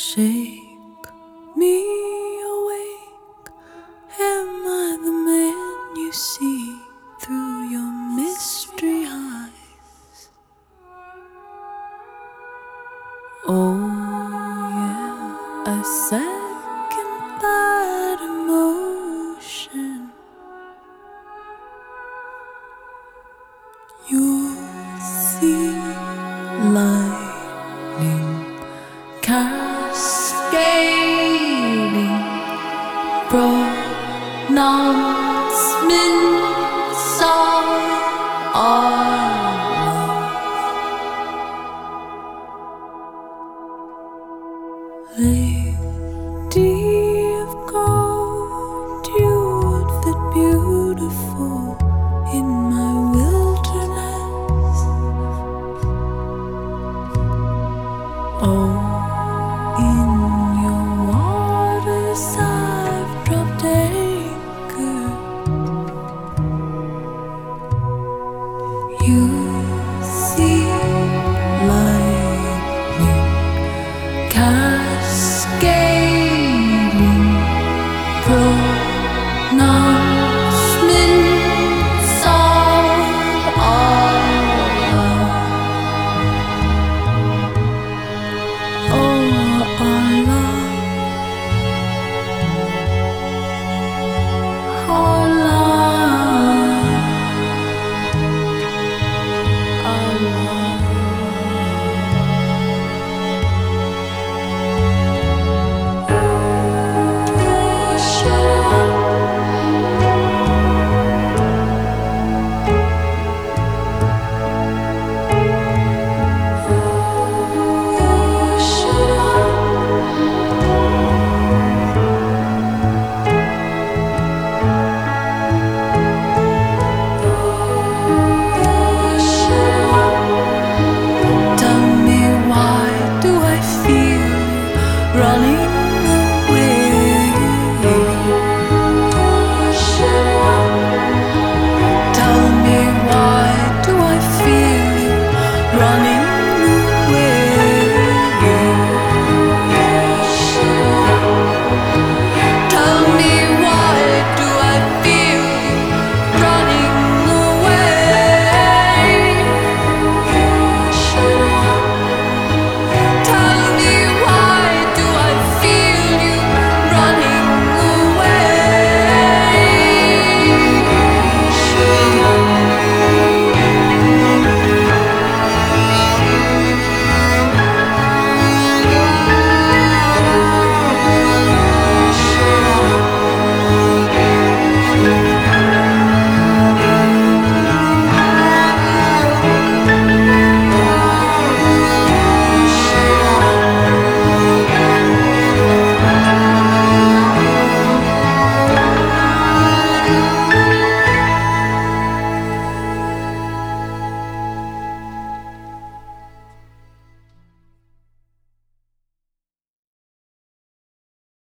Shake me awake. Am I the man you see through your mystery eyes? Oh yeah, a second that emotion. You'll see lightning cascading, pronouncements of our love. Lady of gold, you would fit beautiful in my wilderness. Oh, in your waters I've dropped anchor. You